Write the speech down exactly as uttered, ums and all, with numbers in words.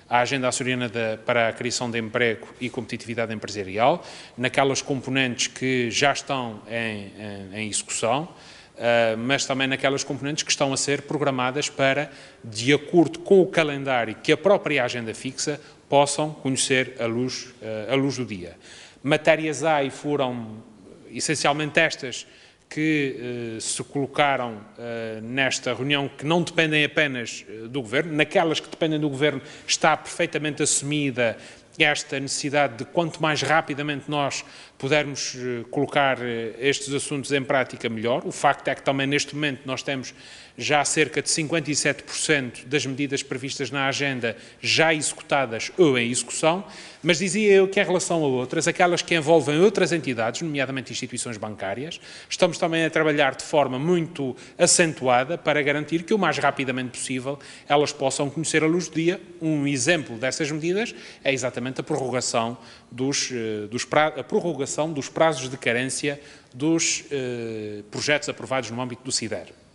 a Agenda Açoriana de, para a Criação de Emprego e Competitividade Empresarial, naquelas componentes que já estão em, em, em execução, Uh, mas também naquelas componentes que estão a ser programadas para, de acordo com o calendário que a própria agenda fixa, possam conhecer a luz, uh, a luz do dia. Matérias A e foram essencialmente estas que uh, se colocaram uh, nesta reunião, que não dependem apenas uh, do Governo. Naquelas que dependem do Governo está perfeitamente assumida esta necessidade de quanto mais rapidamente nós pudermos uh, colocar uh, estes assuntos em prática, melhor. O facto é que também neste momento nós temos já cerca de cinquenta e sete por cento das medidas previstas na agenda já executadas ou em execução, mas dizia eu que em relação a outras, aquelas que envolvem outras entidades, nomeadamente instituições bancárias, estamos também a trabalhar de forma muito acentuada para garantir que o mais rapidamente possível elas possam conhecer a luz do dia. Um exemplo dessas medidas é exatamente a prorrogação dos, dos, pra, a prorrogação dos prazos de carência dos eh, projetos aprovados no âmbito do CIDER.